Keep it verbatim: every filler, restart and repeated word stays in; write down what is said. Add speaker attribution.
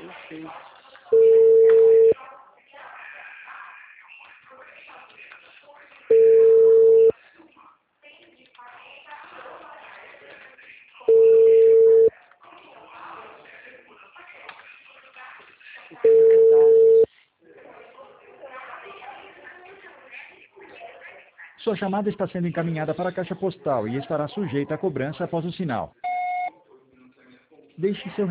Speaker 1: Perfeito.
Speaker 2: Sua chamada está sendo encaminhada para a caixa postal e estará sujeita a cobrança após o sinal. Deixe seu